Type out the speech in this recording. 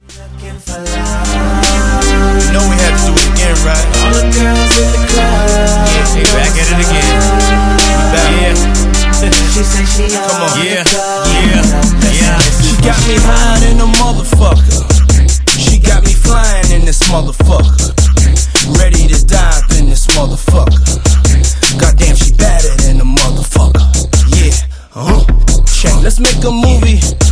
You know we had to do it again, right? All the girls in the club. Yeah, she back at it again. Yeah. She say she come on. Yeah. She got me high than a motherfucker. She got me flying in this motherfucker. Ready to dive in this motherfucker. Goddamn, she badder than a motherfucker. Yeah. Check. Let's make a movie.